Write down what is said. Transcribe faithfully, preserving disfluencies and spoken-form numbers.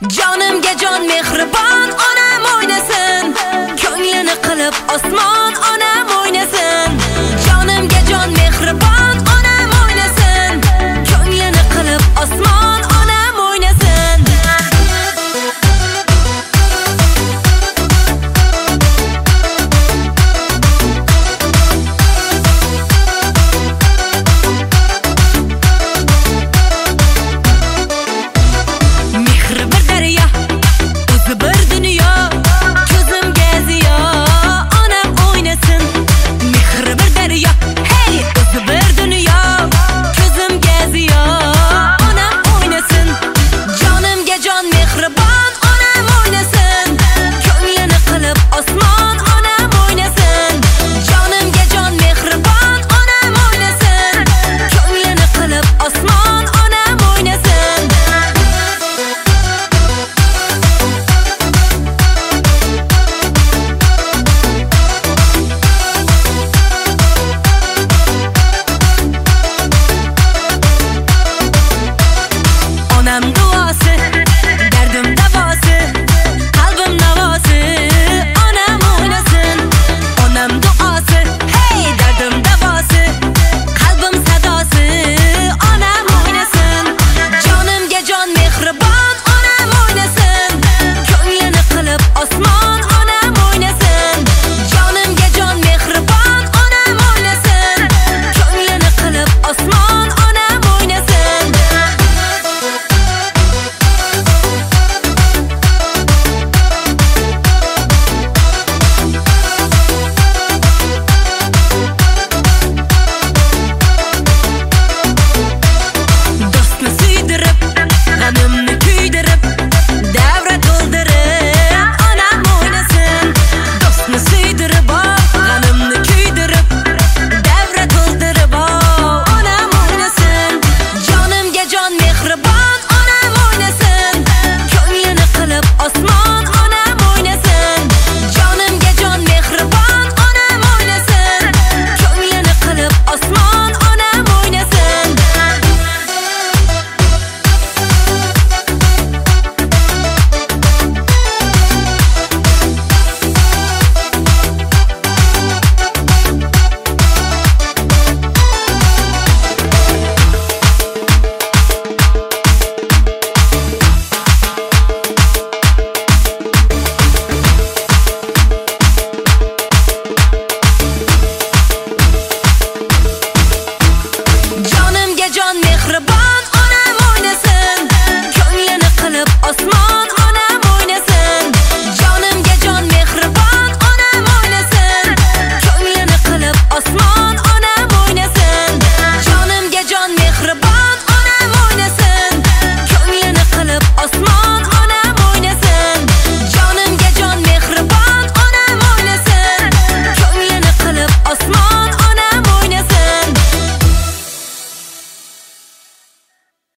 Jonimga jon mehribon onam o'ynasin, ko'nglini qilib osmon onam o'ynasin. Jonimga jon mehribon onam o'ynasin, ko'nglini qilib osmon onam o'ynasin. Mehr bir daryo, o'zi bir dunyo, ko'zimga ziyo onam o'ynasin. Mehr bir daryo, hey, o'zi bir dunyo, ko'zimga ziyo onam o'ynasin. Jonimga jon mehribon onam o'ynasin, ko'nglini qilib osmon onam o'ynasin. Jonimga jon mehribon onam o'ynasin, ko'nglini qilib osmon onam o'ynasin. Onam duosi, dardim davosi, qalbim navosi, onam o'ynasin. Onam duosi, hey, dardim davosi, qalbim sadosi, onam o'ynasin. Jonimga jon mehribon onam o'ynasin, ko'nglini qilib osmon onam o'ynasin. Jonimga jon mehribon onam o'ynasin, ko'nglini qilib osmon onam o'ynasin. Dostni suydirib, g'animni kuydirib, davra to'ldirib, onam o'ynasin. Dostni suydirib, g'animni kuydirib, davra to'ldirib, onam o'ynasin. Jonimga jon mehribon onam o'ynasin, ko'nglini qilib osmon